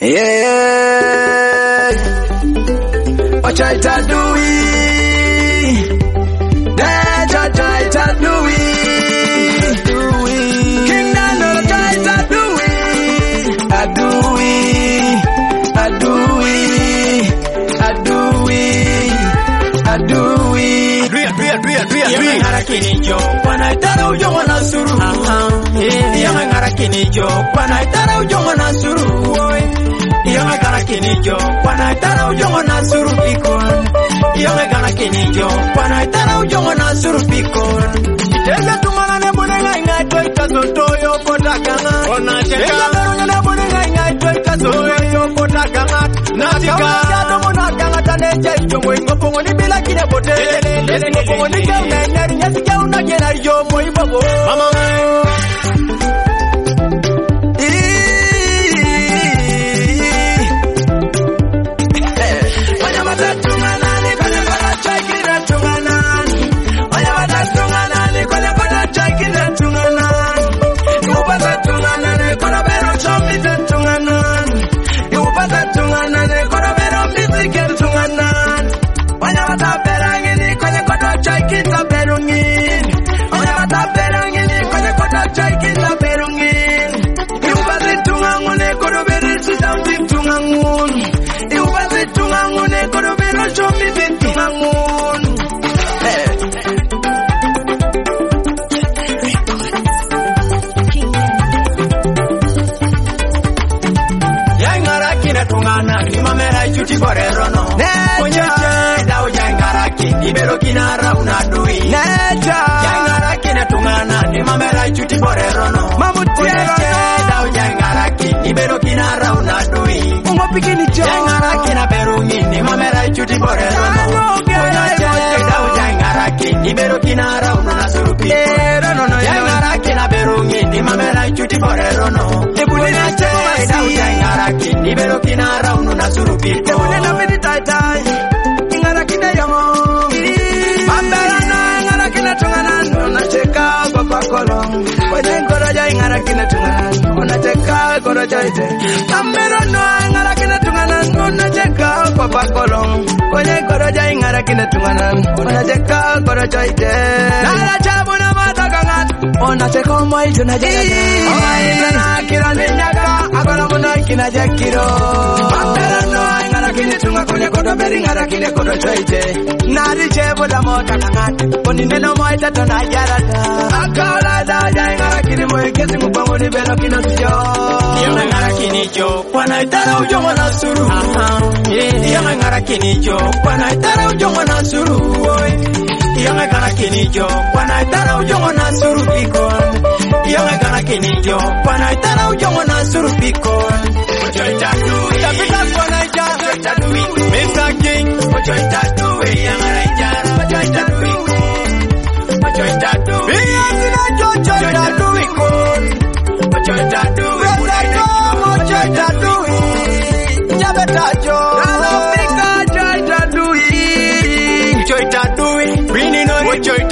Wacha itadui Deja itadui Kindano itadui Adui Yang ngarakini jo Wana itara ujongo na suru Yang ngarakini jo Wana itara ujongo na suru Yang ngarakini jo Wana itara ujongo na suru pikon Yang ngarakini jo Wana itara ujongo na suru pikon Iteja tumana ne bunenga inga Toi kasotoyo potakanga Iteja tumana ne bunenga inga Toi kasotoyo potakanga Natika Munakanga taneja Ijomo ingopongo ni bila kine pote Ingopongo ni kau nenyari Nyasi kau na jena Ijomo ibobo Mama Ibero kinara unadui Neja Jangaraki na tungana Ni mamera chuti borerono Mamutiero Dao jangaraki Ibero kinara unadui Ungopikini jo Jangaraki na berungi Ni mamera chuti borerono Dao jangaraki Ibero kinara unasurupi Jangaraki na berungi Ni mamera chuti borerono Dao jangaraki Ibero kinara unasurupi Ebunena meditaitai Ingaraki na yamo Unacheka kwa kolong Kwenye ngoroja ingarakina tunganan Unacheka ngoroja ite Kambero noa ingarakina tunganan Unacheka kwa kolong Kwenye ngoroja ingarakina tunganan Unacheka ngoroja ite Nara chabu na matakangan Unacheka umwa itu na jekata Umwa itu na kira ninjaka Akola muna ikina jekiro Kambero noa ingarakina tunga Kwenye kodo beri ingarakina kodo choite Nari chebu da matakangan Koni neno mwa ita tona jarata Akala da jai ngarakini moe kesi mubango ni belo kino siyo Yang ngarakini jo Wana itara ujongo na suru Yang ngarakini jo Wana itara ujongo na suru Yang ngarakini jo Wana itara ujongo na suru pikon Yang ngarakini jo Wana itara ujongo na suru pikon Ojo itatui Tapika kwana ijara Ojo itatui Mr. King Ojo itatui Yang ngarakini Ojo itatui Ojo itatui Ojo